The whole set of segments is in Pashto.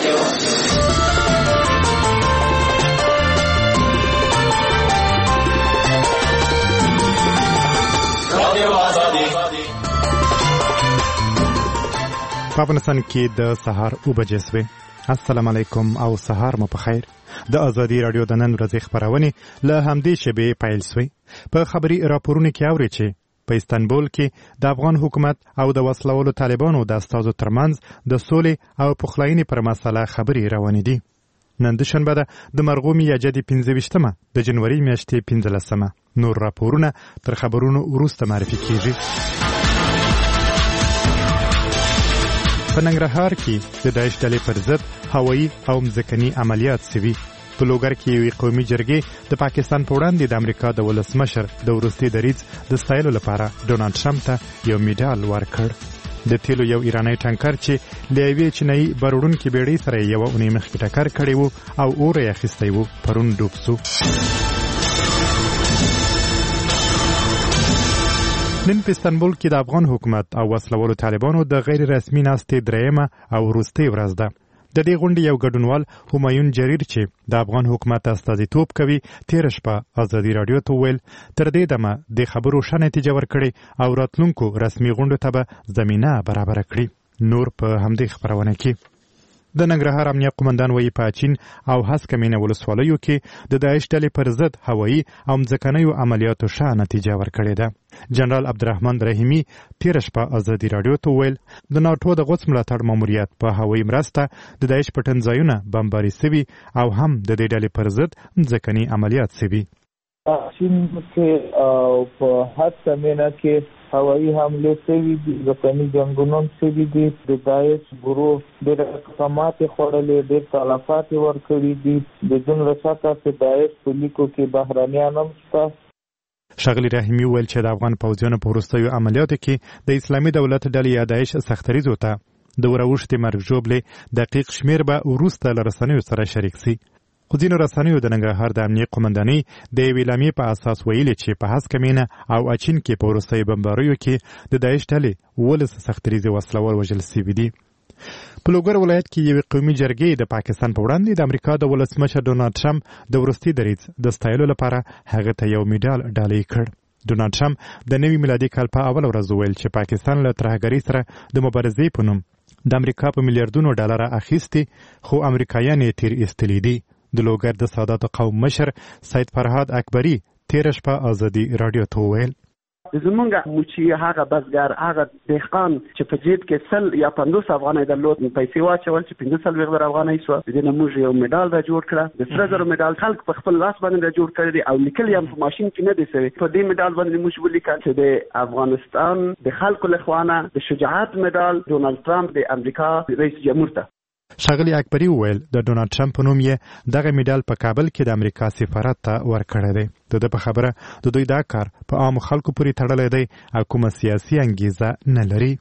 په افغانستان کې د سهار 9 بجې شوې. السلام علیکم او سهار مو په خیر. د ازادي رادیو د نن ورځې خبرونه له همدې شبې پیل شوې. په خبري راپورونو کې اوري چې په استانبول کې د افغان حکومت او د وسلوالو طالبانو د استازو ترمنځ د سولې او پخلاینې پر مسله خبرې روانې دي. نن د شنبه ده د مرغومي یا جدي 15مه د جنوري میاشتې 15مه. نور راپورونه تر خبرونو وروسته معرفي کیږي. په ننګرهار کې د داعش ډلې پر ضد هوایي او مځکني عملیات شوي. په لوګر کې یوې قومي جرګې د پاکستان په وړاندې د امریکا د ولسمشر د وروستي دریځ د ستایلو لپاره ډونالډ ټرمپ ته یو میډال ورکړ. د تیلو یو ایرانی ټانکر چې له یوې چینایي بارودونکې بېړۍ سره یوه اونۍ مخکې ټکر کړی و او اور یې اخیستی و، پرون ډوب سو. نن په استانبول کې د افغان حکومت او وسلوالو طالبانو د غیر رسمي ناستې درېیمه او وروستۍ ورځ ده. د دې غونډې یو ګډونوال همایون جریر چې د افغان حکومت استازیتوب کوي تېره شپه ازادي راډیو ته وویل تر دې دمه د خبرو ښه نتیجه ورکړې او راتلونکو رسمي غونډو ته به زمینه برابره کړي. نور په همدې خبرونه کې د ننګرهار امنیه قومندان وایي په اچین او هسکمینه ولسوالیو کې د داعش ډلې پر ضد هوایي او مځکنیو عملیاتو ښه نتیجه ورکړې ده. جنرال عبدالرحمن رحیمي تېره شپه ازادي راډیو ته وویل د ناټو د غوڅ ملاتړ ماموریت په هوایي مرسته د داعش پټنځایونه بمباري سوي او هم د دې ډلې پر ضد مځکني عملیات سوي. چین کې په هسکمینه کې هوایي حمله شوي دي، ځمکني جنګونه شوي دي، د داعش ګروه ډېر اقدامات خوړلي، ډېر تلفات ورکړي دي. د دومره ساته چې داعش په لیکو کې بهرانیان هم شته. ښاغلي رحیمي وویل چې د افغان پوځیانو په وروستیو عملیاتو کې د اسلامي دولت ډلې یا داعش سختریزو ته د وراوښتې مرګ ژوبلې دقیق شمیر به وروسته له رسنیو سره شریک سي. خو ځینو رسنیو د ننګرهار د امنیې قومندانۍ د یوې اعلامیې په اساس ویلي چې په هسکمینه او اچین کې په وروستیو بمباریو کې د داعش ډلې 12 سختریزې وسلوال وژل سوي دي. په لوګر ولایت کې یوې قومي جرګې د پاکستان په وړاندې د امریکا د ولسمشر ډونالډ ټرمپ د وروستي دریځ د ستایلو لپاره هغه ته یو میډال ډالۍ کړ. ډونالډ ټرمپ د نوي میلادي کال په اول ورځ وویل چې پاکستان له ترهګرۍ سره د مبارزې په نوم د امریکا په میلیارډونو ډالر اخیستي، خو امریکایان یې تیر ایستلي دي. د لوګر د سادات قوم مشر سید فرهاد اکبري تېره شپه ازادي راډیو ته وویل زمونږ موچي هغه بزګر هغه دهقان چې په جیب کې 100 یا 50 افغانۍ درلود پیسې واچول چې 15 افغانۍ شو، د دې موږ یو میډال را جوړ کړ. د 3000 میډال خلک په خپل لاس باندې را جوړ کړی او لیکل یې په ماشين کې نه دی سوی. په دې میډال باندې موږ ولیکل چې د افغانستان د خلکو لخوانه د شجاعت میډال ډونالډ ټرمپ د امریکا رئیس جمهور ته. ښاغلي اکبري وویل د ډونالډ ټرمپ په نوم یې دغه میډال په کابل کې د امریکا سفارت ته ورکړی دی. د ده په خبره د دوی دا کار په عامو خلکو پورې تړلی دی او کومه سیاسي انګیزه نه لري.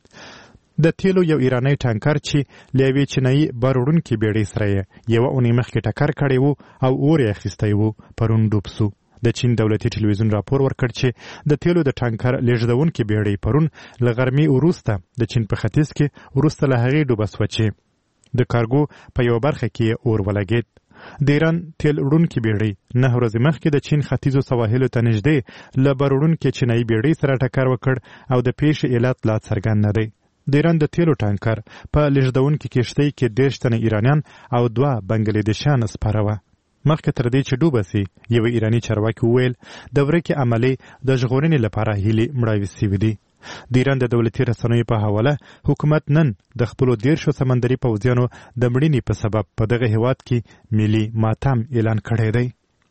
د تیلو یو ایرانی ټانکر چې له یوې چینایي بارودونکې بېړۍ سره یې یوه اونۍ مخکې ټکر کړی و او اور یې اخیستی و، پرون ډوب سو. د چین دولتي ټلویزیون راپور ورکړ چې د تیلو د ټانکر لیږدونکې بېړۍ پرون له غرمې وروسته د چین په ختیځ کې وروسته له هغې ډوبه سوه چې د کارګو په یو برخه کې اور ولګید. د ایران تیل وړونکې بېړۍ 9 ورځې مخکې د چین ختیځو سواحلو ته نږدې له بارودونکې چینایي بېړۍ سره ټکر وکړ او د پیښې علت لا څرګند نه دی. د ایران د تیلو ټانکر په لیږدونکې کښتۍ کې 30 تنه ایرانیان او 2 بنګلادیشیان سپاره وه. مخکې تر دې چې ډوبه سي یوه ایراني چارواکي وویل د ورکې عملې د ژغورنې لپاره هیلې مړاوې سوي دي. د ایران د دولتي رسنیو په حواله حکومت نن د خپلو 13 سمندري پوځیانو د مړینې په سبب په دغه هیواد کې ملي ماتم اعلان کړی دی.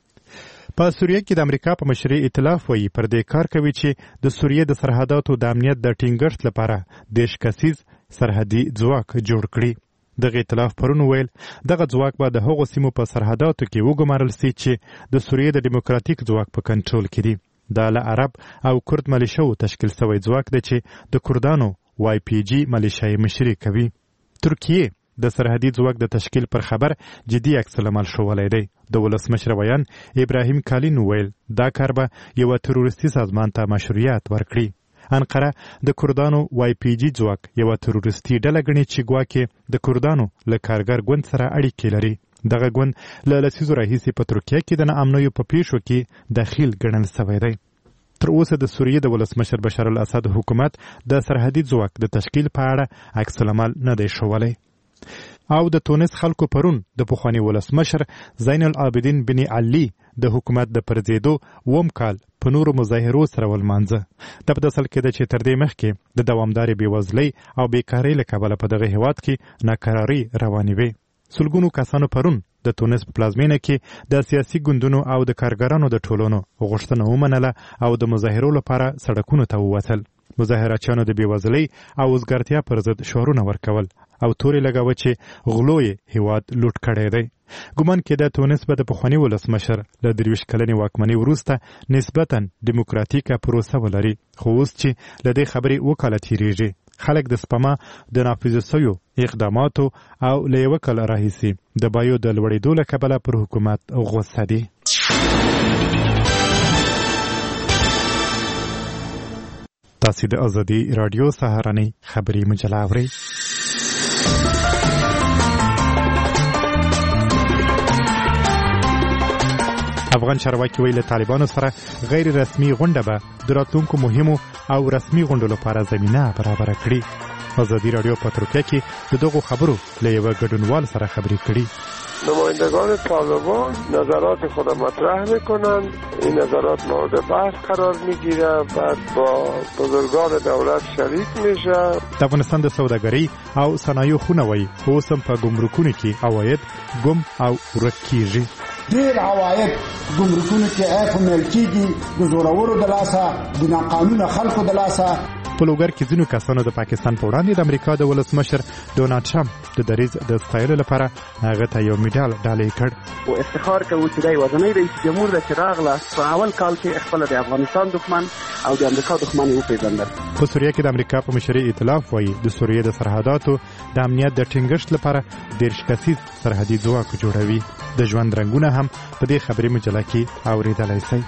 په سوریه کې د امریکا په مشرۍ ائتلاف وایي پر دې کار کوي چې د سوریې د سرحداتو د امنیت د ټینګښت لپاره 10 کسیز سرحدي ځواک جوړ کړي. دغه ائتلاف پرون ویل دغه ځواک به د هغو سیمو په سرحداتو کې وګمارل سي چې د سوریې د دیموکراتیک ځواک په کنټرول کې دي. دا له عرب او کرد ملیشو تشکیل شوی ځواک دی چې د کردانو YPG ملیشای مشري کوي. ترکیه د سرحدي ځواک د تشکیل پر خبر جدي عکس العمل ښوولی دی. د ولسمشر ویان ابراهیم کالین ویل دا کار به یوه تروریستي سازمان ته مشروعیت ورکړي. انقره د کردانو وای پی جی ځواک یو تروریستي ډله ګڼي چې ګواکې د کردانو له کارګر ګوند سره اړیکې لري. دغه ګوند له لسیزو راهیسې په ترکیه کې د ناامنیو په پیښو کې دخیل ګڼل سوی دی. تر اوسه د سوریې د ولسمشر بشار الاسد حکومت د سرحدي ځواک د تشکیل په اړه عکس العمل نه دی ښوولی. او د تونس خلکو پرون د پخواني ولسمشر زین العابدین بن علي د حکومت د پرځېدو اووم کال په نورو مظاهرو سره ولمانځه. دا په داسل کې ده چې تر دې مخکې د دوامدارې بېوزلۍ او بیکارۍ له کبله په دغه هېواد کې ناکرارۍ روانې وې. سلګونو کسانو پرون د تونس په پلازمینه کې د سیاسي ګوندونو او د کارګرانو د ټولنو غوښتنه ومنله او د مظاهرو لپاره سړکونو ته ووتل. مظاهرچیانو د بېوزلۍ او وزګارتیا پر ضد شعارونه ورکول او تورې لګاوه چې غلو یې هېواد لوټ کړی دی. ګمان کېده تونس به د پخواني ولسمشر له 23 کلنې واکمنۍ وروسته نسبتا ډیموکراتیکه پروسه ولري، خو اوس چې له دې خبرې اووه کاله تېرېږي، خلک د سپما د نافذ شویو اقداماتو او له یوه کال راهیسې د بیو د لوړېدو له کبله پر حکومت غوسه دي. تاسې د ازادي راډیو سهارنۍ خبري مجله اورئ. افغان چارواکي ویل له طالبانو سره غیر رسمي غونډه به د راتلونکو مهمو او رسمي غونډو لپاره زمینه برابره کړي. ازادي راډیو په ترکیه کې د دغو خبرو له یوه ګډونوال سره خبرې کړي. نمایندگان طالبان نظرات خود مطرح میکنند، این نظرات مورد بحث قرار میگیره، بعد با بزرگان دولت شریک میشه. د افغانستان د سوداګرۍ او صنایعو خونه وایي اوس هم په ګمرکونو کې عواید ګم او ورک کیږي. ډېر عواید ګمرکونو کې اپمل کیږي د زورورو د لاسه، د ناقانونه خلکو د لاسه. په لوګر کې ځینو کسانو د پاکستان په وړاندې د امریکا د ولسمشر ډونالډ ټرمپ د دریځ د ستایلو لپاره هغه ته یو میډال ډالۍ کړ. او افتخار کوو چې دی وزنی رئیس جمهور د چې راغله په اول کال کې خپل د افغانستان دښمن او د امریکا دښمن وپېژندل. په سوریه کې د امریکا په مشرۍ ائتلاف وایي د سوریې د سرحداتو د امنیت د ټینګښت لپاره 30 کسیز سرحدي ځواک جوړوي. د ژوند رنګونه هم په دې خبري مجله کې اورېدلی شئ.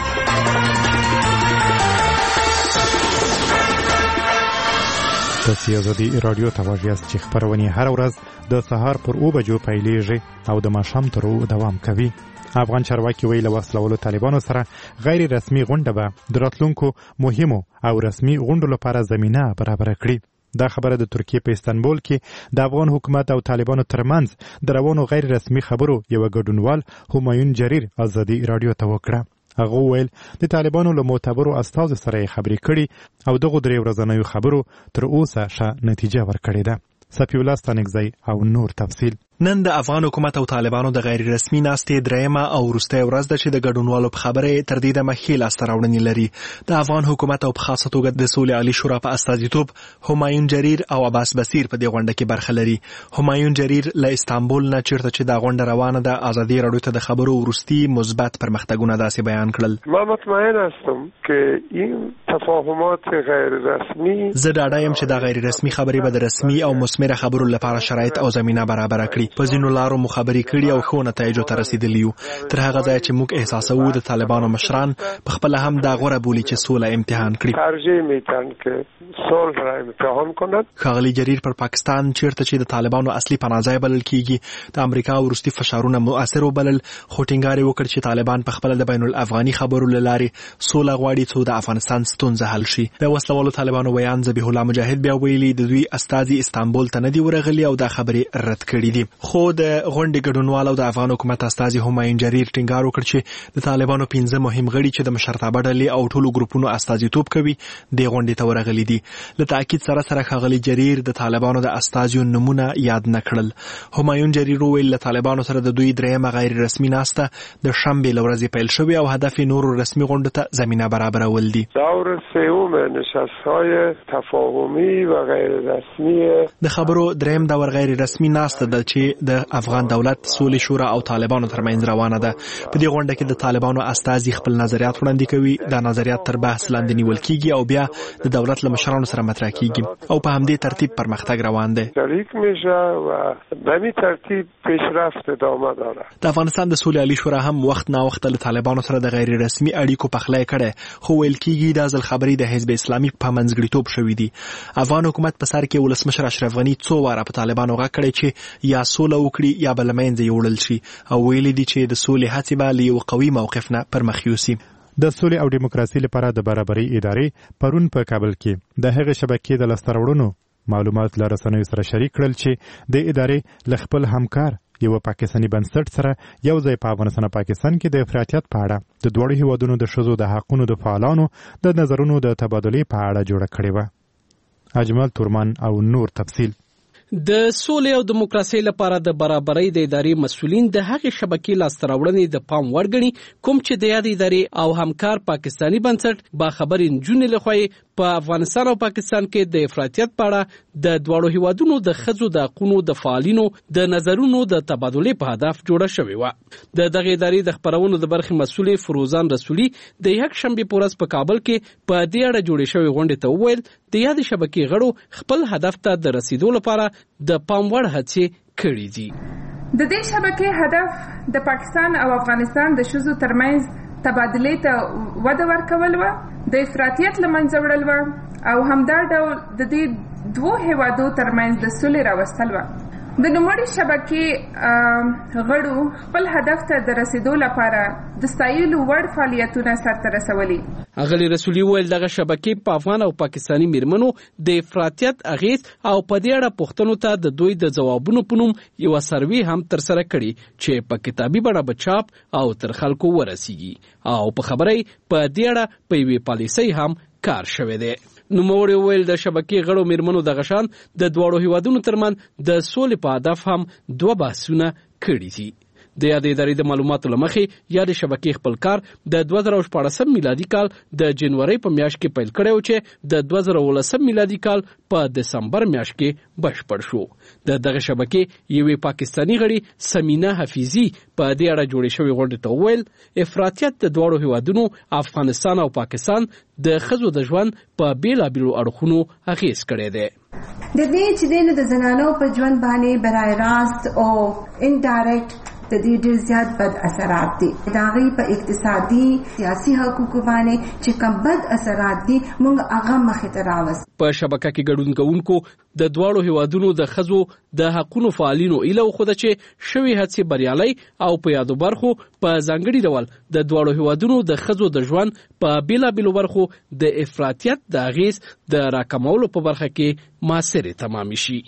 تاسې ازادي راډیو ته غوږ یاست چې خپرونې هره ورځ د سهار پر 8 بجو پیلېږي او د ماښام تر 8 دوام کوي. افغان چارواکي ویل له وسلوالو طالبانو سره غیر رسمي غونډه به د راتلونکو مهمو او رسمي غونډو لپاره زمینه برابره کړي. دا خبره د ترکیې په استانبول کې د افغان حکومت او طالبانو ترمنځ د روانو غیر رسمي خبرو یو ګډونوال همایون جریر ازادي راډیو ته وکړه. هغه ویل د طالبانو له معتبرو استازو سره خبرې کړي او دغه درې ورځنیو خبرو تر اوسه ښه نتیجه ورکړې ده. صفی الله ستانکزی او نور تفصیل. نن د افغان حکومت او طالبانو د غیر رسمي ناستې درېیمه او وروستۍ ورځ ده چې د ګډونوالو په خبرې تر دې دمه ښې لاسته راوړنې لري. د افغان حکومت او په خاصه توګه د سولې عالي شورا په استازیتوب همایون جریر او عباس بصیر په دې غونډه کې برخه لري. همایون جریر له استانبول نه چیرته چې دا غونډه روانه ده ازادي راډیو ته د خبرو وروستي مثبت پرمختګونه داسې بیان کړل. ما مطمئن هستم که این تفاهمات غیر رسمی زه ډاډه یم چې دا غیر رسمي خبرې به د رسمي او مثمره خبرو لپاره شرایط او زمینه برابره کړي. په ځینو لارو مو خبرې کړي او ښو نتایجو ته رسیدلی یو. تر هغه ځایه چې موږ احساسوو د طالبانو مشران په خپله هم دا غوره بولي چې سوله امتحان کړي. ترجیح میدن که صلح را امتحان کند. ښاغلي جریر پر پاکستان چیرته چې د طالبانو اصلي پناهځای بلل کیږي د امریکا وروستي فشارونه مؤثر وبلل، خو ټینګار یې وکړ چې طالبان په خپله د بین الافغاني خبرو له لارې سوله غواړي څو د افغانستان ستونزه حل شي. د وسلوالو طالبانو ویان ذبیح الله مجاهد بیا ویلي د دوی استازي استانبول ته نه دي ورغلي او دا خبرې رد کړي دي. خو د غونډې ګډونوال او د افغان حکومت استازي همایون جریر ټینګار وکړ چې د طالبانو 15 مهم غړي چې د مشرتابه ډلې او ټولو ګروپونو استازیتوب کوي د غونډې ته ورغلي دي. له تاکید سره ښاغلي جریر د طالبانو د استازیو نمونه یاد نه کړل. همایون جریر وویل له طالبانو سره د دوی درېیمه غیر رسمي ناسته د شنبې له ورځې پیل شوې او هدف یې نورو رسمي غونډو ته زمینه برابرول دي. دور سوم نشست‌های تفاهمی و غیر رسمی د خبرو درېیم دور غیر رسمي ناسته ده چې چې د افغان دولت سولې شورا او طالبانو ترمنځ روانه ده. په دې غونډه کې د طالبانو استازي خپل نظریات وړاندې کوي. دا نظریات تر بحث لاندې نیول کیږي او بیا د دولت له مشرانو سره مطرح کیږي او په همدې ترتیب پرمختګ روان دی. شریک میشه و به همین ترتیب پیشرفت ادامه داره. د افغانستان د سولې عالی شورا هم وخت نا وخت له طالبانو سره د غیر رسمي اړیکو پخلی کړي، خو ویل کیږي د ځل خبري د حزب اسلامي په منځګړیتوب شوې دي. افغان حکومت په سر کې ولسمشر اشرف غنی څو واره په طالبانو غږ کړی چې یا سوله وکړي یا بل منځ یوړل شي او ویل دي چې د سولې هڅې به له یو قوي موقف نه پر مخ یوسي. د سولې او دیموکراسي لپاره د برابرۍ ادارې پرون په کابل کې د هغې شبکې د لاسته راوړنو معلومات له رسنیو سره شریک کړل چې د ادارې له خپل همکار یو پاکستاني بنسټ سره یو ځای په افغانستان او پاکستان کې د افراطیت په اړه د دوړو هیوادونو د ښځو د حقونو د فعالانو د نظرونو د تبادلې په اړه جوړه کړې وه. اجمل تورمان او نور تفصیل. د سولې او دیموکراسي لپاره د برابرۍ د ادارې مسؤلین د هغې شبکې لاسته راوړنې د پام وړ ګڼي کوم چې د یادې ادارې او همکار پاکستاني بنسټ باخبرې نجونې لخوا په افغانستان او پاکستان کې د افراطیت په اړه د دواړو هیوادونو د ښځو د حقونو د فعالینو د نظرونو د تبادلې په هدف جوړه شوې وه. د دغې ادارې د خپرونو د برخې مسؤلې فروزان رسولي د یکشنبې په ورځ په کابل کې په دې اړه جوړې شوې غونډې ته وویل د یادې شبکې غړو خپل هدف ته د رسیدو لپاره د پام وړ هڅې کړې دي. د دې شبکې هدف د پاکستان او افغانستان د ښځو ترمنځ تبادلې ته وده ورکول و، د افراطیت له منځه وړل و او همدا ډول د دې دوو هیوادو ترمنځ د سولې راوستل و. د نوموړې شبکې غړو خپل هدف ته د رسیدو لپاره د ستایلو وړ فعالیتونه سرته رسولي. اغلی رسولي ویل دغه شبکې په افغان او پاکستاني میرمنو د افراطیت اغیز او په دې اړه پوښتنو ته د دوی د ځوابونو په نوم یو سروې هم ترسره کړي چې په کتابي بڼه به چاپ او تر خلکو ورسیږي او په خبرې په دې اړه په یوې پالیسۍ هم کار شوی دی. نوموړي ویل د شبکې غړو میرمنو د غشان د دواړو هیوادونو ترمنځ د سولې په هدف هم دوه بحثونه کړي دي. د یادې ادارې د معلوماتو له مخې یادې شبکې خپل کار د 2014 میلادي کال د جنوري په میاشت کې پیل کړی و چې د 2019 میلادي کال په دسمبر میاشت کې بشپړ شو. د دغه شبکې یوې پاکستاني غړي سمینا حفیظي په دې اړه جوړې شوې غونډې ته وویل افراطیت د دواړو هیوادونو افغانستان او پاکستان د ښځو د ژوند په بیلابیلو اړخونو اغیز کړی دی. د دې چې د زنانو په ژوند باندې برای راست او انډایرکټ د دې ډېر زیات بد اثرات دي. د هغوی په اقتصادي سیاسي حقوقو باندې چې کوم بد اثرات دي موږ هغه مخې ته راوست. په شبکه کې ګډون کوونکو د دواړو هیوادونو د ښځو د حقونو فعالینو ایله وښوده چې شوې هڅې بریالۍ او په یادو برخو په ځانګړي ډول د دواړو هیوادونو د ښځو د ژوند په بیلابیلو برخو د افراطیت د اغیز د راکمولو په برخه کې موثرې تمامې شي.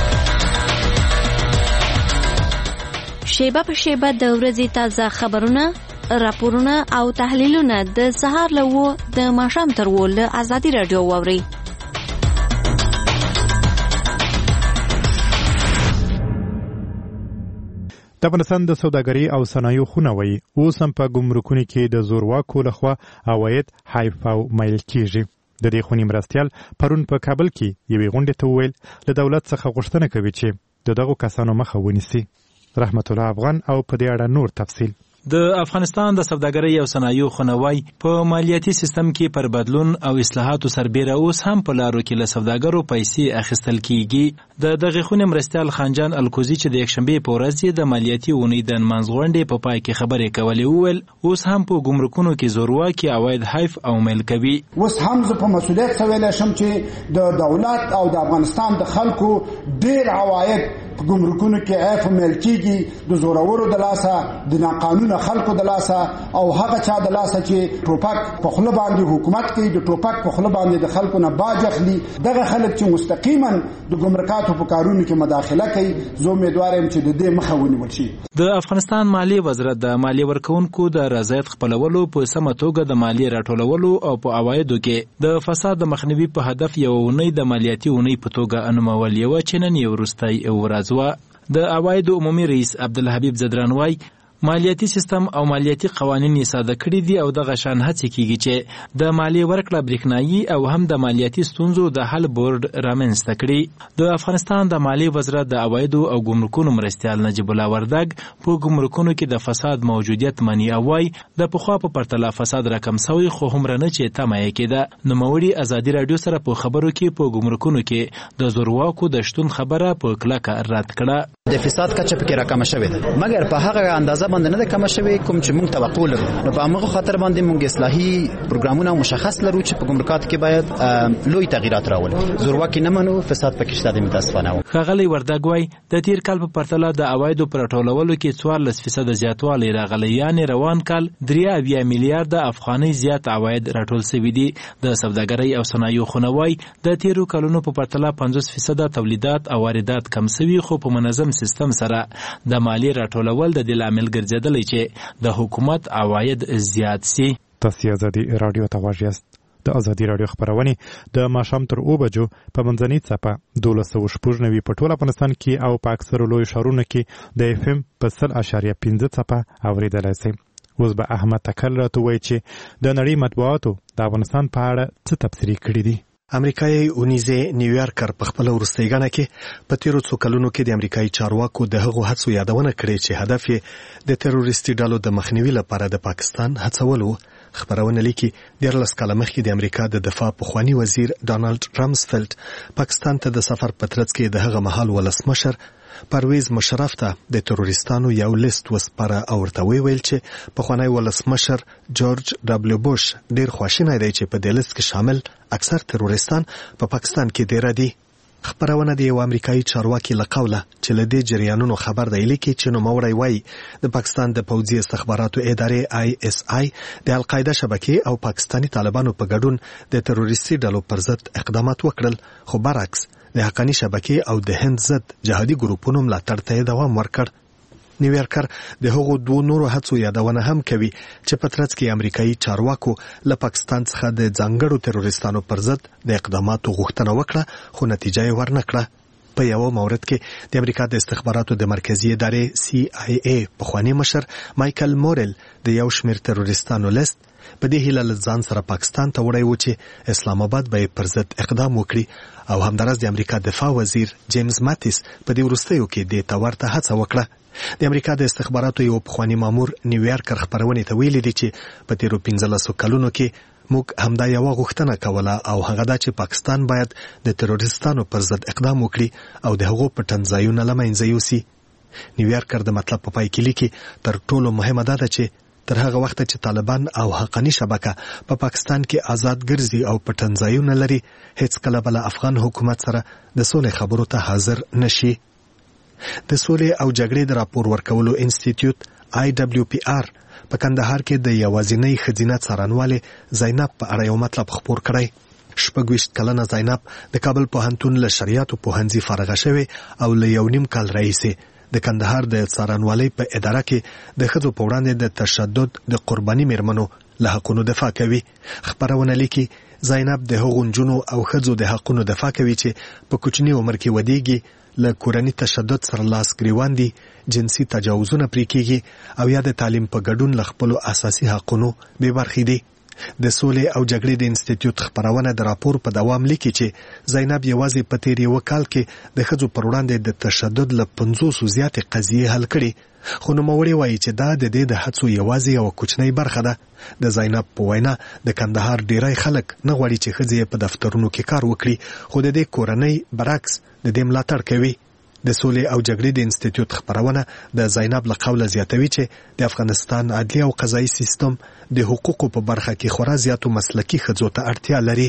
شیبه په شیبه د ورځې تازه خبرونه، راپورونه او تحلیلونه د سهار له 9 د ماښام تر 10 له ازادي رادیو واورئ. د افغانستان د سوداګرۍ او صنایعو خونه وایي اوس هم په ګمرکونو کې د زورواکو لخوا عواید حیف او میل کیږي. د دې خونې مرستیال پرون په کابل کې یوې غونډې ته وویل له دولت څخه غوښتنه کوي چې د دغو کسانو مخه ونیسي. رحمت الله افغان او په دې اړه نور تفصیل. د افغانستان د سوداګرۍ او صنایعو خونوای په مالیاتي سیستم کې پر بدلون او اصلاحاتو سربیره اوس هم په لارو کې له سوداګرو پیسې اخیستل کیږي. د دغه خونې مرستیال خانجان الکوزي چې د یکشنبې په ورځ د مالیاتي اونۍ د نمانځ غونډې په پای کې خبرې کولې وویل اوس هم په ګمرکونو کې زورواکي عواید حیف او میل کوي. اوس هم زه په مسؤلیت سره ویلی شم چې د دولت او د افغانستان د خلکو ډېر عواید په ګمرکونو کې عیف او میل کیږي د زورورو د لاسه، د ناقانونه خلکو د لاسه او هغه چا د لاسه چې ټوپک په خوله باندې حکومت کوي، د ټوپک په خوله باندې د خلکو نه باج اخلي. دغه خلک چې مستقیما د ګمرکاتو په کارونو کې مداخله کوي، زه امیدوار یم چې د دې مخه ونیول شي. د افغانستان مالیې وزارت د مالیې ورکوونکو د رضایت خپلولو په سمه توګه د مالیې راټولولو او په عوایدو کې د فساد د مخنیوي په هدف یو اونۍ د مالیاتي اونۍ په توګه انومول یوه چې نن یې وروستی ورځ وه. د عوایدو عمومي رئیس عبدالحبیب زدران وایي مالیاتي سیستم او مالیاتي قوانین یې ساده کړي دي او دغه شان هڅې کیږي چې د مالیې ورکړه برېښنایي او هم د مالیاتي ستونزو د حل بورډ رامنځته کړي. د افغانستان د مالیې وزارت د عوایدو او ګمرکونو مرستیال نجیب الله وردګ په ګمرکونو کې د فساد موجودیت مني او وايي د پخوا په پرتله فساد راکم شوی خو هومره نه چې تمه یې کېده. نوموړي ازادي راډیو سره په خبرو کې په ګمرکونو کې د زورواکو د شتون خبره په کلکه رد کړه. د فساد کچه پکې راکمه شوې ده مګر په هغه اندازه باندې نه ده کمه شوې کوم چې موږ توقع لرو. نو په هغه خاطر باندې موږ اصلاحي پروګرامونه مشخص لرو چې په ګمرکات کې باید لوی تغیرات راولي. زورواکي نه منو فساد پکې شته د متاسفانه. ښاغلی وردګ وایي د تیر کال په پرتله د عوایدو پر راټولولو کې 14% زیاتوالی راغلی، یعنې روان کال 3 میلیارډ افغانۍ زیات عواید راټول شوي دي. د سوداګرۍ او صنایعو خونه وایي د تیرو کلونو په پرتله 50% تولیدات او واردات کم شوي، خو په منظم سیستم سره د مالیې راټولول د دې لامل ګرځېدلی چې د حکومت عواید زیات سي. تاسو ازادي راډیو ته غواړئ د ازادي راډیو خبرونه د ماښام تر 2 بجو په منځنۍ څپه 1290 په ټول افغانستان کې او په اکثرو لوی ښارونو کې د اف ام په 0.5 څپه اوریدلای شئ. اوس به احمد تکل راته وایي چې د نړۍ مطبوعاتو د افغانستان په اړه څه تبصرې کړي دي. امریکایي اونیزه نیویارکر په خپل وروستۍ غاڼه کې په تیرو څو کلونو کې د امریکایي چارواکو د هغو هڅو یادونه کړې چې هدف یې د تروریستي ډلو د مخنیوي لپاره د پاکستان هڅول و. خبرونه لیکي 14 کاله مخکې د امریکا د دفاع پخوانی وزیر ډانلډ رامسفیلد پاکستان ته د سفر په ترڅ کې د هغه مهال ولسمشر پرویز مشرف ته د تروریستانو یو لیست وسپاره او ورته ویل چې پخوانی ولسمشر جورج دبلیو بوش ډیر خواشینی دی چې په دې لیست کې شامل اکثر تروریستان په پاکستان کې ډیر دي. خبرونه د یو امریکایي چارواکي له قوله چې له دې جریانونو خبر دی لیکي چې نوموړی وایي د پاکستان د پوځي استخباراتو ادارې ISI د القاعده شبکې او پاکستاني طالبانو په ګډون د تروریستي ډلو پر ضد اقدامات وکړل، خو برعکس د حقاني شبکې او د هند ضد جهادي ګروپونو ملاتړ ته دوام ورکړ. نیویارکر د هغو دوه نورو هڅو یادونه هم کوي چې په ترڅ کې امریکایي چارواکو له پاکستان څخه د ځانګړو تروریستانو پر ضد د اقداماتو غوښتنه وکړه، خو نتیجه یې ورنکړه. په یو مورد کې د امریکا د استخباراتو د مرکزی ادارې CIA پخوانی مشر مایکل مورل د یو شمېر تروریستانو لیست په دې هیله له ځان سره پاکستان ته وړی و چې اسلام آباد به پر ضد اقدام وکړي، او همدارس د امریکا دفاع وزیر جیمز ماتیس په دې وروستیو کې د تورته هڅه وکړه. د امریکا د استخباراتو یو پخوانی مامور نیویارکر خبرونه ته ویلي دي چې په تیرو 15 کلونو کې موږ همدا یو غوښتنه کوله، او هغه دا چې پاکستان باید د تروریستانو پر ضد اقدام وکړي او د هغو پټنځایونه له منځه یوسي. نیویارکر د مطلب په پای کې لیکي تر ټولو مهمه دا ده چې تر هغه وخت چې طالبان او حقاني شبکه په پاکستان کې آزاد ګرځي او پټنځایونه لري، هیڅ کله بل افغان حکومت سره د سولې خبرو ته حاضر نشي. د سولې او جګړې د راپور ورکولو انسټیټیوټ IWPR په کندهار کې د یوازینۍ ښځینه څارنوالې زینب په اړه یو مطلب خپور کړی. 26 کلنه زینب د کابل پوهنتون له شریعتو پوهنځي فارغه شوې او له 1.5 کال راهیسې د کندهار د څارنوالۍ په اداره کې د ښځو په وړاندې د تشدد د قرباني میرمنو له حقونو دفاع کوي. خبرونه لیکي زینب د هغو نجونو او ښځو د حقونو دفاع کوي چې په کوچني عمر کې ودیږي، له کورني تشدد سره لاس ګریوان دي، جنسي تجاوزونه پرې کیږي او یا د تعلیم په ګډون له خپلو اساسي حقونو بې برخې دي. د سولې او جګړې د انسټیټیوټ خبرونه د راپور په دوام لیکي چې زینب یوازې په تیر یو کال کې د ښځو پر وړاندې د تشدد له 500 زیاتې قضیې حل کړي، خو نوموړي وایي چې دا د دې د هڅو یوازې یو کوچنۍ برخه ده. د زینب په وینا د کندهار ډیری خلک نه غواړي چې ښځې په دفترونو کې کار وکړي، خو د دې کورنۍ برعکس د دې ملاتړ کوي. د سولې او جګړې د انسټیټیوټ خبرونه د زینب له قوله زیاتوي چې د افغانستان عدلي او قضایي سیستم د حقوقو په برخه کې خورا زیاتو مسلکي ښځو ته اړتیا لري.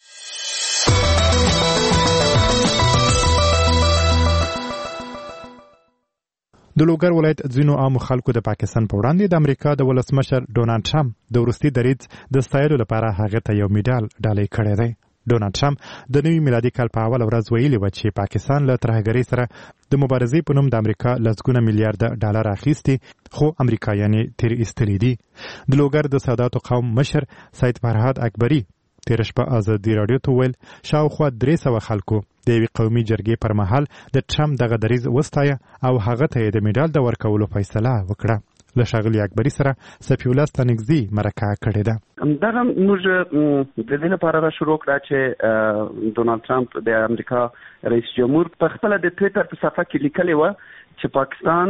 د لوګر ولایت ځینو عامو خلکو د پاکستان په وړاندې د امریکا د ولسمشر ډونالډ ټرمپ د وروستي دریځ د ستایلو لپاره هغه ته یو میډال ډالۍ کړی دی. ډونالډ ټرمپ د نوي میلادي کال په اوله ورځ ویلي و چې پاکستان له ترهګرۍ سره د مبارزې په نوم د امریکا لسګونه میلیارډ ډالر اخیستي، خو امریکایان یې تیر ایستلي دي. د لوګر د ساداتو قوم مشر سید فرهاد اکبري تیر شپه ازادي راډیو ته ویل شاوخوا 300 خلکو د یوې قومي جرګې پر مهال د ټرمپ دغه دریځ وستایه او هغه ته د میډال د ورکولو فیصله وکړه. له ښاغلي اکبري سره صفي الله ستانکزي مرکه کړې ده. دغه موږ د دې لپاره را شروع کړه چې ډونالد ټرمپ د امریکا رئیس جمهور په خپل د ټویټر په صفحه کې لیکلی و چې پاکستان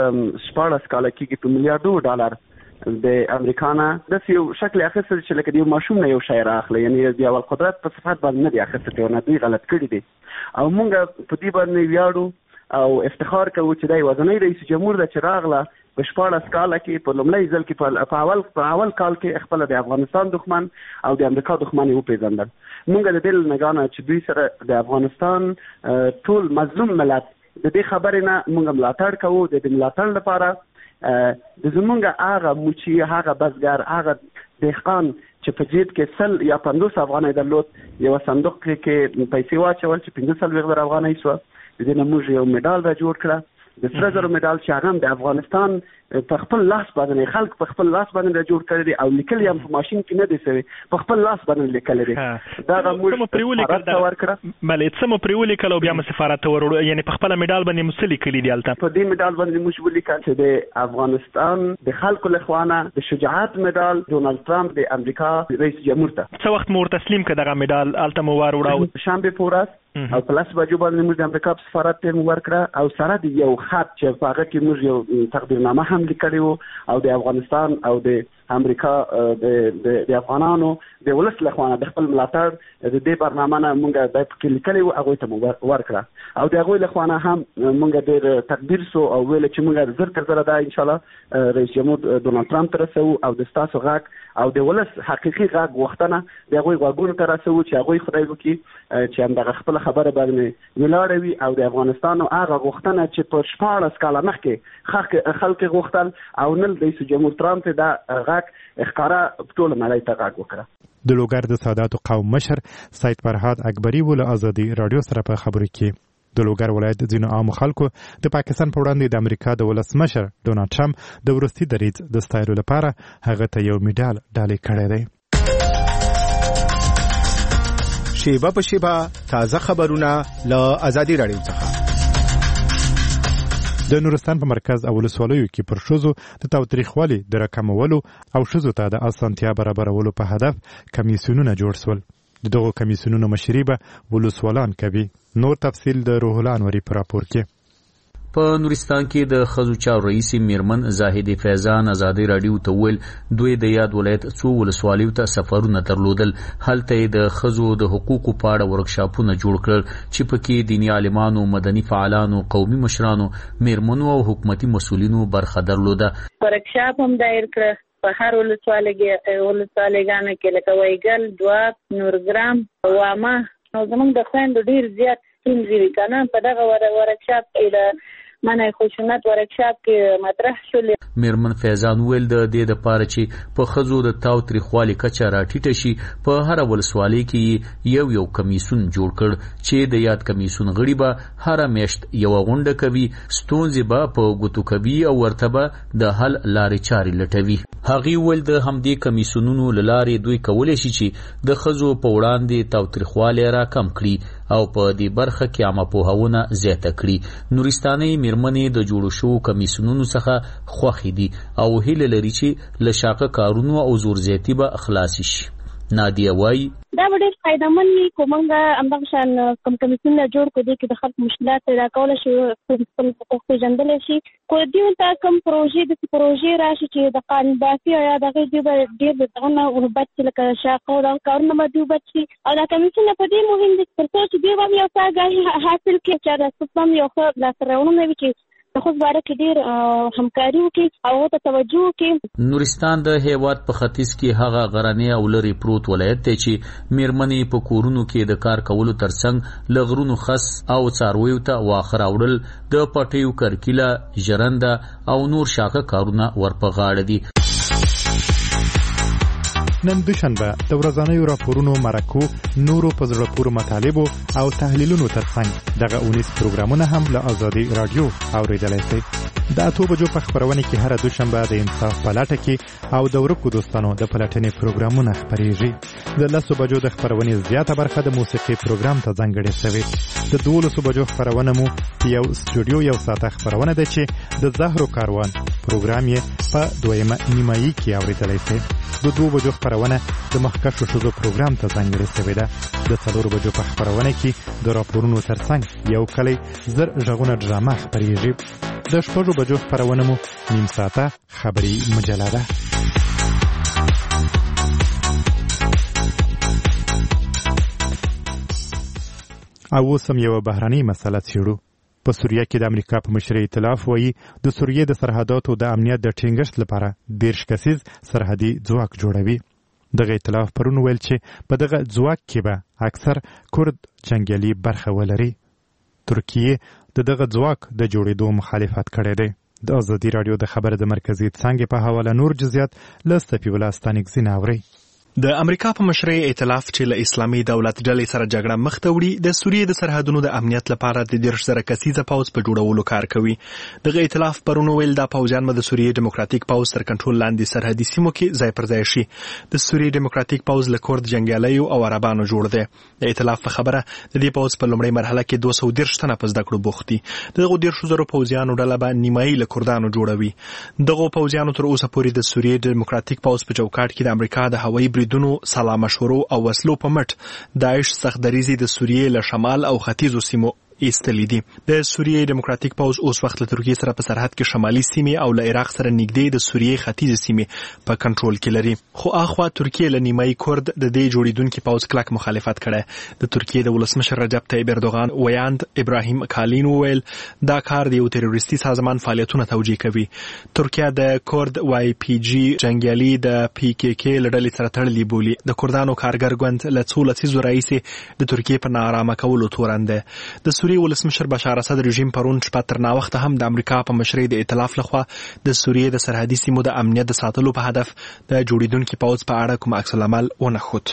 14 کاله کېږي په میلیارډو ډالر د امریکا نه د یو شکل اخیستل چې لکه د یو ماشوم نه یو شی راخلی، یعنی د اول قدرت په صفت باندې نه دی اخیستل او نه دوی غلط کړي دي او موږ په دې باندې ویاړو او افتخار کوو چې دا یوازینی رئیس جمهور د چې راغله په 14 کاله کې په لومړي ځل کې په اول کال کې خپل د افغانستان دښمن او د امریکا دښمن یې وپېژندل. موږ د دې نگانه چې دوی سره د افغانستان ټول مظلوم ملت د دې خبرې نه موږ ملاتړ کوو. د دې ملاتړ لپاره د زمونږ هغه موچي، هغه بزګر، هغه دهقان چې په جیب کې 100 یا 50 افغانۍ درلود، یو صندوق کې پیسې واچول چې 15 افغانۍ شو، د دې نه موږ یو میډال را جوړ کړه، د سره زرو میډال چې هغه د افغانستان په خپل لاس باندې خلک په خپل لاس باندې را جوړ کړی او لیکل یې په ماشين کې نه دی سوی، په خپل لاس باندې لیکل دي. دا موږ سفارت ورکړه، بلې څه پریولې کله بیا م سفارت وروړو، یعنی په خپل میډال باندې مسلې کړي دي. البته په دې میډال باندې موږ ولیکل چې د افغانستان د خلکو لخوانه د شجاعت میډال ډونالد ټرمپ د امریکا رئیس جمهور ته څه وخت مور تسلیم کړه دغه میډال البته مو وروړو شنبه پورس او پلاس بجو باندې موږ د امریکا په سفارت ته ورکړه او سره د یو خط چې هغه کې موږ یو تقدیرنامه هم لیکلی وو او د افغانستان او د امریکا د افغانانو د ولس لخوانه د خپل ملاتړ د دې برنامه نه موږ د پکې لیکلی وو، هغه ته ورکړه او د هغه لخوانه هم موږ ډېر تقدیر سو او ویل چې موږ زر تر زر دا ان شاء الله رئیس جمهور ډونالد ټرمپ ته رسو او د تاسو غاک او د ولس حقيقي غاک وختنه د هغه غوږونو ته رسو چې هغه خدای وکي چې همدغه خپل خبره باندې ولاړوي او د افغانستان او هغه غوښتنه چې په 14 کاله مخکې خلک غوښتل او نن د رئیس جمهور ټرمپ دا غاک اخکارا ټول ملای ته غاک وکړه. د لوګر د سادات قوم مشر سید فرهاد اکبري ول ازادي رادیو سره په خبرو کې د لوګر ولایت ځینو عام خلکو د پاکستان په وړاندې د امریکا د ولسمشر ډونالد ټرمپ د ورستي دریځ د ستایلو لپاره هغه ته یو میډال ډالۍ کړی دی. شیبه په شیبه تازه خبرونه له ازادي رادیو څخه. د نورستان په مرکز او ولسوالیو کې پر ښځو د تاوتریخوالي د راکمولو او ښځو ته د اسانتیا برابرولو په هدف کمیسیونونه جوړ شول. دغه کمیسیونونو مشري به ولسوالان کوي. نور تفصیل د روح الله انوري په راپور کې. په نورستان کې د ښځو چارو رئیس میرمن زاهد فیضان ازادي رادیو ته ویل دوی د یاد ولایت څو ولسوالیو ته سفرونه درلودل، هلته د ښځو د حقوقو په اړه ورکشاپونه جوړ کړل چې پکې دیني عالمانو، مدني فعالانو، قومي مشرانو، میرمنو او حکومتي مسؤلینو برخه درلوده. ورکشاپ هم دایر کړ په هر ولسوالیګانو کې لکه وایګل، دواب، نورګرام، وامه او زمونږ د خویندو ډېر زیات ستونزې کنه په دغه ورکشاپ کې د منای خشونت ورکشاپ کې مطرح شول. میرمن فیضان ویل د دې لپاره چې په ښځو د تاوتریخوالي کچه راټیټه شي په هر ولسوالۍ کې یو کمیسون جوړ کړ چې د یاد کمیسون غړي به هر میاشت یو غونډه کوي، ستونزې به په ګوتو کوي او ورته به د حل لارې چارې لټوي. هغه ویل د همدې کمیسونونو لارې دوی کولای شي چې د ښځو په وړاندې تاوتریخوالی را کم کړي او په دې برخه کې عامه پوهاونه زیاته کړي. نورستاني میرمنې د جوړو شو کمیسونونو څخه خوښې دي او هیله لري چې له شاقه کارونو او زور زیاتی به خلاص شي. نادیه وای دا ډېر فائدمن وي کومه همدغه شان کوم کمیسیون جوړ کړي چې د خلکو مشکلات راکول شي خپل حقوق پیژندل شي. کو دیو ته کوم پروژې راشي چې د قانون باسي او دغه ډېر دغه وربت لکه شاقه او کارونه مدیو بچي او دا کمیسیون په دې مهم دي چې دی هم یو څه حاصل کړي چې د سپم یو ښه لاسرونه وي چې خو باره کې ډېر همکاري وکړي او ته توجه وکړي. نورستان د هیواد په ختیځ کې هغه غرنی او لري پروت ولایت دی چې میرمنې په کورونو کې د کار کولو ترڅنګ له غرونو خس او څارویو ته واخه راوړل، د پټیو کرکیله، ژرنده او نور شاقه کارونه ورپه غاړه دي. نن دوشنبه د ورځنیو راپورونو مرکو، نورو په زړه پورې مطالبو او تحلیلونو ترڅنګ دغه 19 پروګرامونه هم له ازادي رادیو اوریدلای شئ. د 8 بجو په خبرونه کې هر دوشنبه د انصاف په لټه کې او د ورکو دوستانو د پلاتنې پروګرامونه خبريږي. د 10 بجو د خبرونې زیاته برخه د موسیقي پروګرام ته ځانګړې شوې. د 12 بجو خبرونه مو یو استودیو یو ساعت خبرونه ده چې د زهرو کاروان پروګرام یې په دویمه نیمایي کې اوریدلی شئ. د 2 بجو خپرونه د مخکښو ښځو پروګرام ته ځانګړې شوې ده. د 4 بجو په خپرونه کې د راپورونو ترڅنګ یو کلی زر غږونه ډرامه خپرېږي. د 6 بجو خپرونه مو نیم ساعته خبري مجله ده. او اوس هم یوه بهرنۍ مسله څېړو. په سوریه کې د امریکا په مشرۍ ائتلاف وایي د سوریې د سرحداتو د امنیت د ټینګښت لپاره 10 کسیز سرحدي ځواک جوړوي. دغه ائتلاف پرون ویل چې په دغه ځواک کې به اکثر کورد جنګیالي برخه ولري. ترکیې د دغه ځواک د جوړېدو مخالفت کړی دی. د ازادي راډیو د خبر د مرکزي څانګې په حواله نور جزئیات له صفي الله ستانکزي نه اورئ. د امریکا په مشرۍ ائتلاف چې له اسلامي دولت ډلې سره جګړه مخ ته وړي د سوریې د سرحدونو د امنیت لپاره د 10,000 کسیزه پوځ په جوړولو کار کوي. دغه ائتلاف پرون ویل دا پوځیان به د سوریې ډیموکراتیک پوځ تر کنټرول لاندې سرحدي سیمو کې ځای پر ځای شي. د سوریې ډیموکراتیک پوځ له کورد جنګیالیو او عربانو جوړ دی. د ائتلاف په خبره د دې پوځ په لومړۍ مرحله کې 230 تنه په زده کړو بوخت دي. دغه 10,000 پوځیانو ډله به نیمایي له کردانو جوړوي. دغه پوځیانو تر اوسه پورې د سوریې ډیموکراتیک پوځ په چوکاټ کې د امریکا د هوایي بریدونو سلام مشورو او وسلو په مټ داعش سخت دریزي د سوریې له شمال او ختیځو سیمو ایستلی دي. د سوریې ډیموکراتیک پوځ اوس وخت له ترکیې سره په سرحد کې شمالي سیمې او له عراق سره نږدې د سوریې ختیځې سیمې په کنټرول کې لري. خو اخوا ترکیې له نیمایي کورد د دې جوړیدونکي پوځ کلک مخالفت کړی. د ترکیې د ولسمشر رجب طیب اردوغان ویاند ابراهیم کالین وویل دا کار د یو تروریستي سازمان فعالیتونه توجیه کوي. ترکیه د کورد وای پی جی جنګیالي د پی کې کې له ډلې سره تړلي بولي. د کردانو کارګر ګوند له څو لسیزو راهیسې د ترکیې په ناارامه کولو تورن دی. د سوریې ولسمشر بشار اسد رژیم پرون شپه تر ناوخته هم د امریکا په مشرۍ د ائتلاف لخوا د سوریې د سرحدي سیمو د امنیت د ساتلو په هدف د جوړیدونکي پوځ په اړه کوم عکس العمل ونه ښود.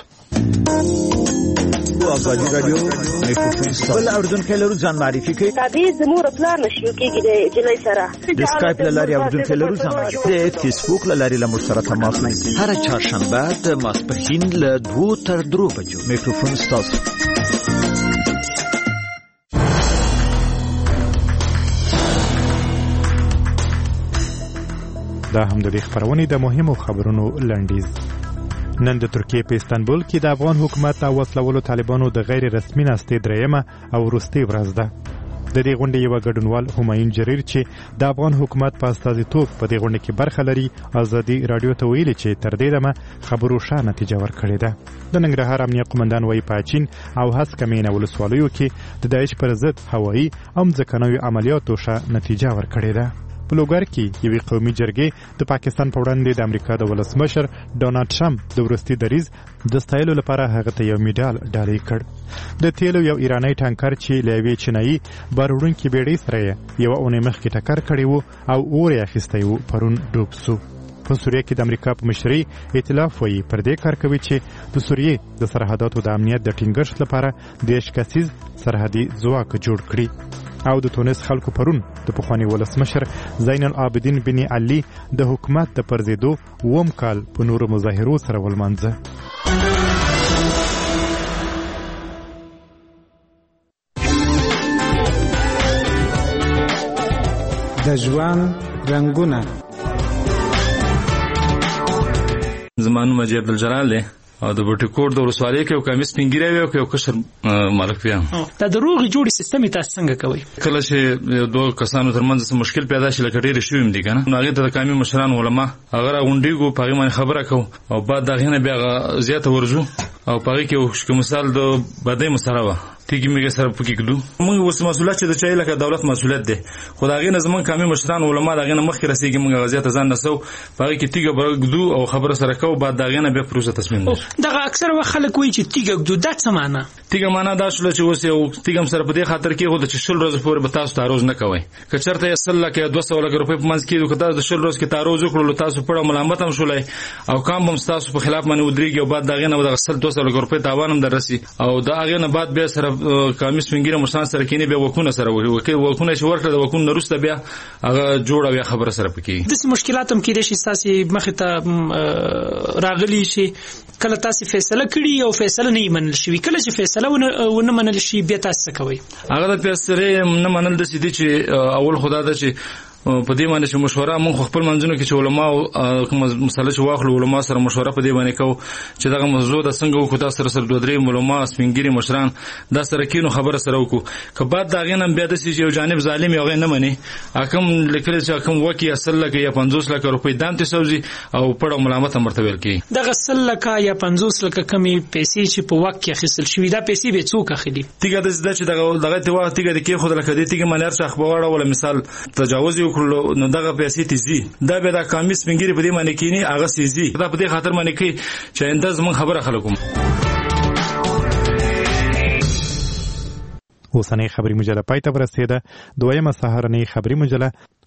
ازادي راډیو بل اردوونکي لرو ځان معرفي کوي. تابع زموږ پلان نشو کېږي د جلای سره د اسکایپ له لارې اردوونکي لرو ځان معرفي د فیسبوک له لارې له موږ سره تماس نیسي. هر چهارشنبه د ماسپښین له 2 تر 3 بجو میکروفون ستاسو. دا هم د دې خبرونې د مهمو خبرونو لنډیز. نن د ترکیې په استانبول کې د افغان حکومت او وسلوالو طالبانو د غیر رسمي ناستې درېیمه او وروستۍ ورځ ده. د دې غونډې یو ګډونوال همایون جریر چې د افغان حکومت په استازیتوب په دې غونډه کې برخه لري ازادي راډیو ته ویلي چې تر دې دمه خبرو ښه نتیجه ورکړې ده. د ننګرهار امنیه قومندان وایي په چین او هسکمینه ولسوالیو کې د داعش پر ضد هوایي او ځمکنیو عملیاتو ښه نتیجه ورکړې ده. په لوګر کې یوې قومي جرګې د پاکستان په وړاندې د امریکا د ولسمشر ډونالډ ټرمپ د وروستي دریځ د ستایلو لپاره هغه ته یو میډال ډالۍ کړ. د تیلو یو ایرانی ټانکر چې له یوې چینایي بار وړونکي بیړۍ سره یوه اونۍ مخکې ټکر کړی و او اور یې اخیستی و پرون ډوب سو. په سوریه کې د امریکا په مشرۍ ائتلاف وایي پر دې کار کوي چې د سوریې د سرحداتو د امنیت د ټینګښت لپاره 10 کسیز سرحدي ځواک جوړ کړي. او د تونس خلکو پرون د پخواني ولسمشر زین العابدین بن علي د حکومت د پرځېدو 2 کال په نورو مظاهرو سره ولمانځه. د ژوند رنګونه. زما نوم حاجي عبدالجلال دی او د بوټیکور د ورسوالۍ کې یو کمیس پنګیری وي او یو کشر مالک وي. دا د روغې جوړې سیستم تاسو څنګه کوي؟ کله چې یو دوه کسانو ترمنځ څه مشکل پیدا شي لکه ډېرې شوي دي کنه نو هغې ته د قومي مشران علما هغه راغونډېږو په هغې باندې خبره کوو او بعد د هغې نه بیا زیاته ورځو او په هغې کې یو مثال د بدۍ مسله وه تیږې میږې سره پکې کړو. موږ اوس مسؤلیت چې د چا لکه دولت مسؤلیت دی خو د هغې نه زموږ قومي مشران علما د هغې نه مخکې رسېږي موږ هغه زیاته ځان رسوو په هغې کې تیږه به ږدو او خبره سره کوو بعد د هغې نه بیا پروسه تصمیم نیسو. دغه اکثره وخت خلک وایي چې تیږه ږدو دا څه معنا؟ تیږه معنا دا شوله چې اوس یو تیږه هم سره په دې خاطر کېښوده چې 100 ورځې پورې به تاسو تعرض نه کوئ. که چېرته یې 100 لکه یا 200 لکه روپۍ په منځ کې که تاسو د 100 ورځو کې تعرض وکړلو تاسو پړ او ملامت هم شولی او کام به هم ستاسو په خلاف باندې ودرېږي او بعد د هغې نه به دغه 100-200 لکه روپۍ تاوان هم در رسي او د هغې نه بعد بیا سره قومي سپین مشران سره کېني بیا وکونه سره وکونه چې ورکړه د وکون نه وروسته بیا هغه جوړه بیا خبره سره پکې داسې مشکلات هم کېدای شي ستاسې مخې ته راغلي شي کله تاسې فیصله کړي او فیصله نه منل شوي کله چې فیصله ونه منل شي بیا تاسو څه کوئ؟ هغه د فیصلې نه منل داسې دي چې اول خدا ده چې په دې باندې چې مشوره مونږ خپل منځونو کې چې علما کوم مسله چې واخلو علما سره مشوره په دې باندې کوو چې دغه موضوع د څنګه وکړو تاسو سره دوه درې علما سپینګری مشران دا سره کینو خبره سره وکړو که بعد دا غینم بیا د یو جانب ظالم یو غي نه مني حکم لیکل چې حکم وکي اصل لکه یا 50 لک روپۍ دام ته سوزي او پړو ملامت مرتبه کوي دغه اصل لک یا 50 لک کمی پیسې چې په وخت کې خسل شوې دا پیسې به څوک اخلي تیګه د زده چې دغه ته وخت تیګه د کې خود لکه دې تیګه منر څخه بواړه ولا مثال تجاوز وکړو نو دغه پیسې تیزي دا به د کامیس منګری په دې باندې کینی هغه سيزي دا په دې خاطر باندې کې چې انداز من خبره خلکو اوسنۍ خبری مجله پای ته ورسېده. دویمه سهارنۍ خبری مجله